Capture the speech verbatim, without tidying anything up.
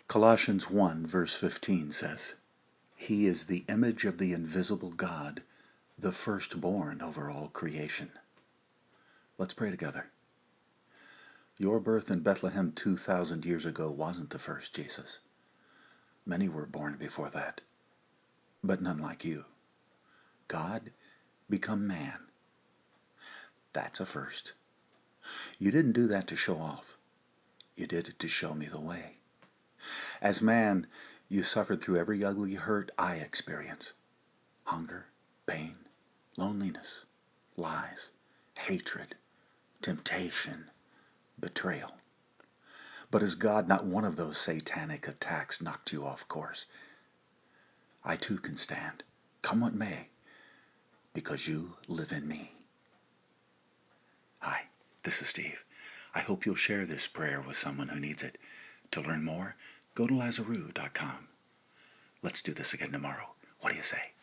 Colossians one verse fifteen says, "He is the image of the invisible God, the firstborn over all creation." Let's pray together. Your birth in Bethlehem two thousand years ago wasn't the first, Jesus. Many were born before that, but none like you. God become man. That's a first. You didn't do that to show off. You did it to show me the way. As man, you suffered through every ugly hurt I experience. Hunger, pain, loneliness, lies, hatred, temptation, betrayal. But as God, not one of those satanic attacks knocked you off course. I too can stand, come what may, because you live in me. Hi, this is Steve. I hope you'll share this prayer with someone who needs it. To learn more, go to Lazaroo dot com. Let's do this again tomorrow. What do you say?